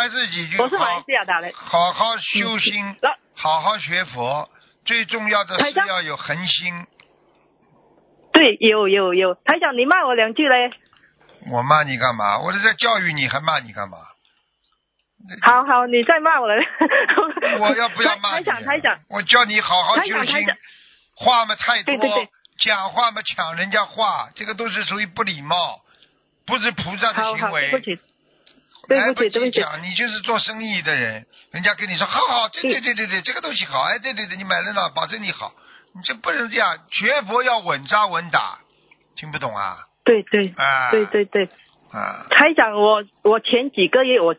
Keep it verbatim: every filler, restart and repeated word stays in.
还是几句， 我是马来西亚打的。 好好修心， 嗯、 好好学佛，最重要的是要有恒心。 对，有有有，台长你骂我两句嘞。 我骂你干嘛？我是在教育你，还骂你干嘛？ 好好，你再骂我了。 我要不要骂你？ 台长台长， 我叫你好好修心，话嘛太多， 对对对， 讲话嘛抢人家话，这个都是属于不礼貌，不是菩萨的行为。 好好，对不起，对不起，对不起。 讲你就是做生意的人，人家跟你说好好，对对对对对，这个东西好，哎，对对对，你买了呢，保证你好，你这不能这样，学佛要稳扎稳打，听不懂啊？ 对对， 啊， 对对对， 啊， 台长，我我前几个月我